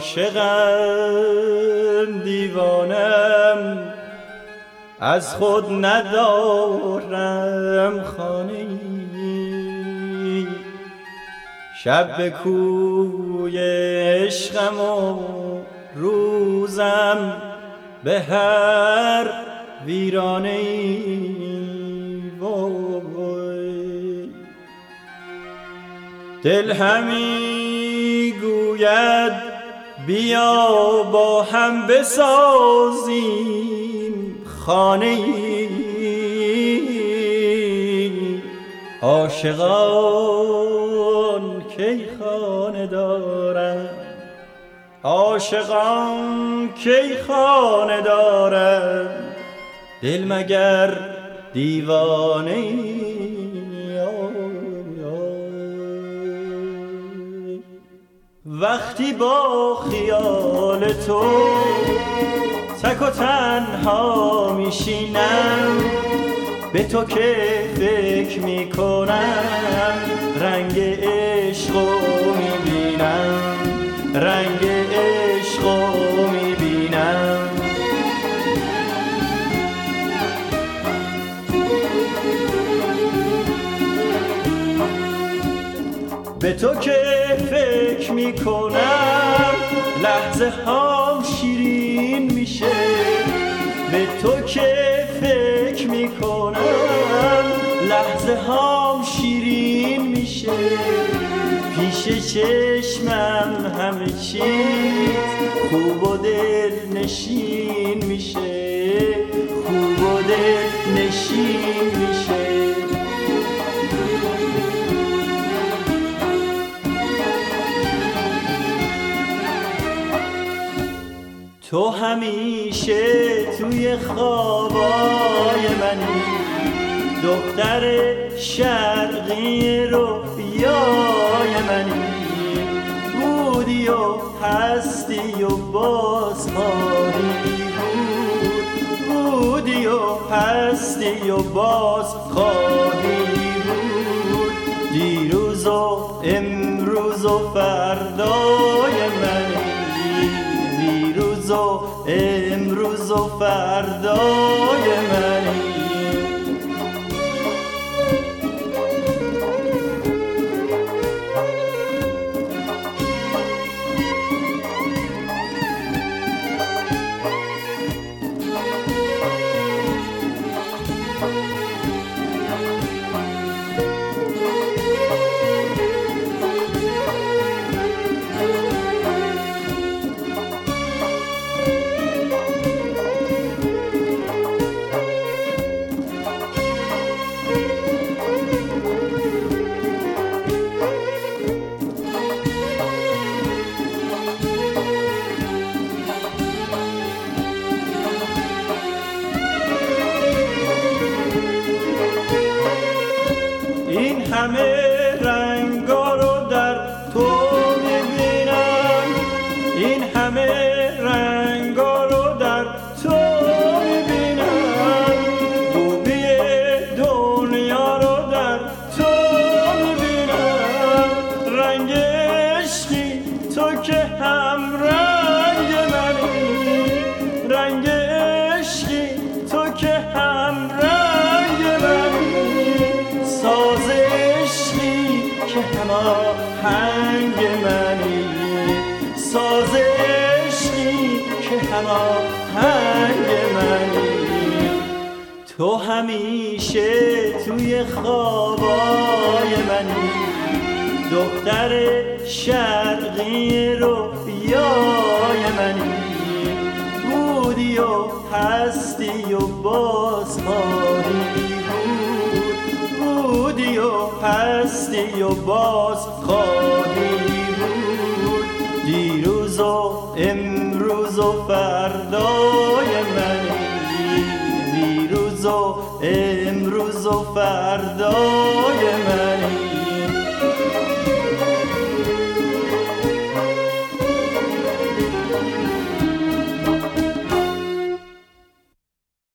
عاشقم دیوانم، از خود ندارم خانه‌ای. شب به کوی عشقم و روزم به هر ویرانه‌ای. دل همی گوید بیا با هم بسازیم خانه‌ای. عاشقان کی خانه دارند، عاشقان کی خانه دارند، دل مگر دیوانه‌ای. وقتی با خیال تو تک و تنها میشینم، به تو که فکر میکنم، رنگ عشقو میبینم، رنگ عشقو میبینم. به تو که فکر میکنم، لحظه ها شیرین میشه. به تو که فکر میکنم، لحظه ها شیرین میشه. پیش چشمم همه چیز خوب و دل نشین میشه، خوب و دل نشین میشه. تو همیشه توی خوابای منی، دختر شرقی رویای منی. بودی و هستی و باز خواهی بود، بودی و هستی و باز خواهی بود. دیروز و امروز و فردای منی، دیروز و امروز و فردای منی. این همه رنگا رو در تو میبینم، این همه رنگا رو در تو میبینم. خوبی دنیا رو در تو میبینم. رنگ عشقی تو که هم رنگ منی، رنگ عشقی تو که هم رنگ منی. ساز عشقی که هماهنگ منی، ساز عشقی که هماهنگ منی. تو همیشه توی خوابای منی، دختر شرقی رویای منی. بودی و هستی و باز خواهی بود، بودی و هستی و باز خواهی بود. دیروز و امروز و فردای منی، دیروز و امروز و فردای منی.